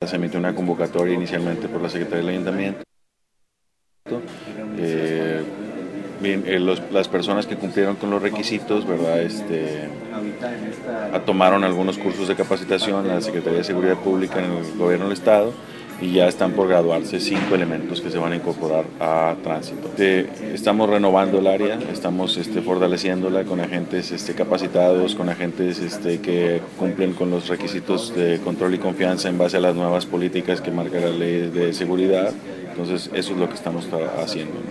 se emitió una convocatoria inicialmente por la Secretaría del Ayuntamiento. Bien, las personas que cumplieron con los requisitos, ¿verdad? Tomaron algunos cursos de capacitación en la Secretaría de Seguridad Pública en el Gobierno del Estado y ya están por graduarse 5 elementos que se van a incorporar a tránsito. Estamos renovando el área, estamos fortaleciéndola con agentes capacitados, con agentes que cumplen con los requisitos de control y confianza en base a las nuevas políticas que marca la ley de seguridad. Entonces eso es lo que estamos haciendo.